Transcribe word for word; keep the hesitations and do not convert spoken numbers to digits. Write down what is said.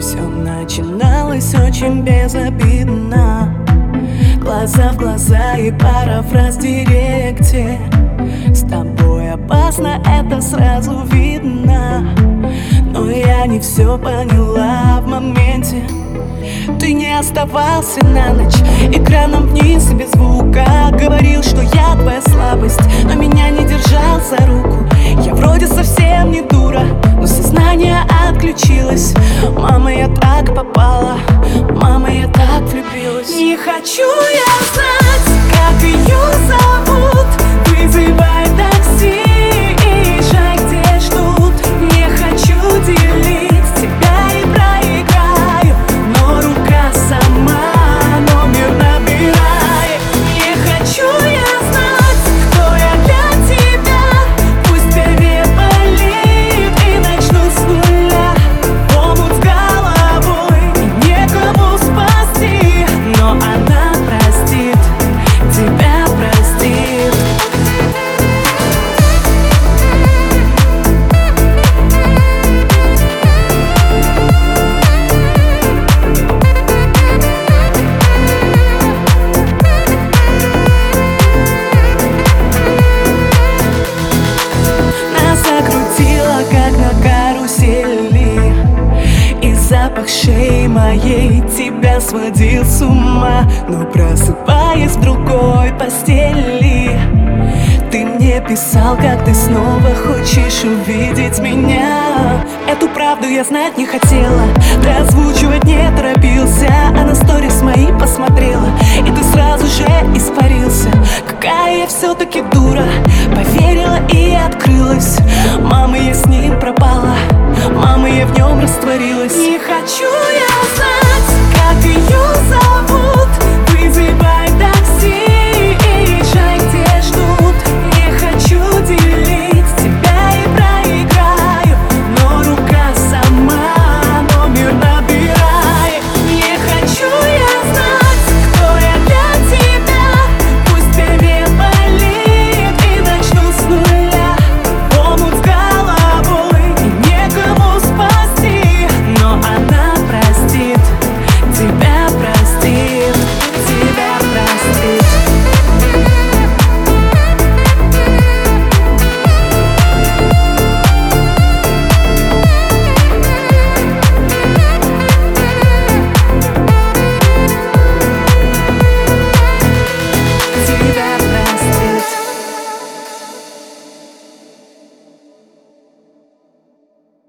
Все начиналось очень безобидно. Глаза в глаза и парафраз в директе. С тобой опасно, это сразу видно. Но я не все поняла в моменте. Ты не оставался на ночь, экраном вниз и без звука. Говорил, что я твоя слабость, но меня не держал за руку. Я вроде совсем не дура, но сознание отключилось. Мама, я так попала, мама, я так влюбилась. Не хочу я знать, как ее зовут. Вызывай такси и езжай, где ждут. Не хочу делить тебя и проиграю, но рука сама номер набирает. Не хочу я знать, кто я для тебя. Пусть переболит и начну с нуля. В омут с головой и некому спасти, но она простит, тебя простит. Как на карусели, и запах шеи моей тебя сводил с ума. Но просыпаясь в другой постели, ты мне писал, как ты снова хочешь увидеть меня. Эту правду я знать не хотела, ты озвучивать не торопился, а на сторис мои посмотрела, и ты сразу же испарился. Какая я все-таки дура, поверила и открылась. Мама, я с ним пропала, мама, я в нем растворилась. Не хочу я знать, как ее зовут.